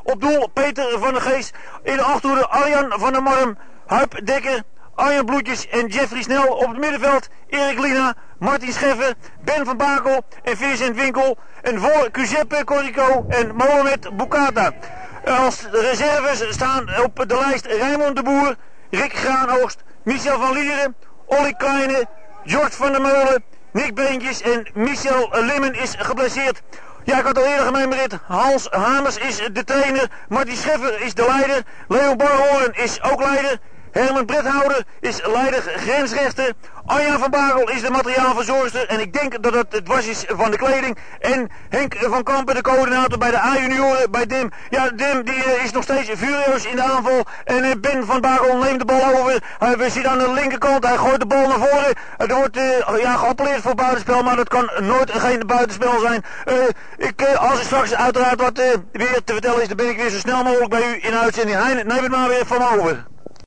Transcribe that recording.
Op doel Peter van der Geest. In de achterhoede Arjan van der Marm, Huip Dekker, Arjan Bloetjes en Jeffrey Snel. Op het middenveld Erik Lina, Martin Scheffer, Ben van Bakel en Vincent Winkel. En voor Giuseppe Corrico en Mohamed Bukata. Als reserves staan op de lijst Raymond de Boer, Rick Graanoogst, Michel van Lieren, Olly Kleine, George van der Meulen, Nick Beentjes en Michel Limmen is geblesseerd. Ja, ik had al eerder gemeenbericht. Hans Hamers is de trainer, Martin Scheffer is de leider, Leon Barhoorn is ook leider, Herman Brethouder is leider grensrechter, Arjan van Bagel is de materiaalverzorgster en ik denk dat het was is van de kleding. En Henk van Kampen, de coördinator bij de A-junioren, bij Dim. Ja, Dim die is nog steeds furieus in de aanval. En Ben van Bagel neemt de bal over. We zien aan de linkerkant, hij gooit de bal naar voren. Er wordt geappelleerd voor buitenspel, maar dat kan nooit geen buitenspel zijn. Als er straks uiteraard wat weer te vertellen is, dan ben ik weer zo snel mogelijk bij u in de uitzending. Neem het maar weer van me over.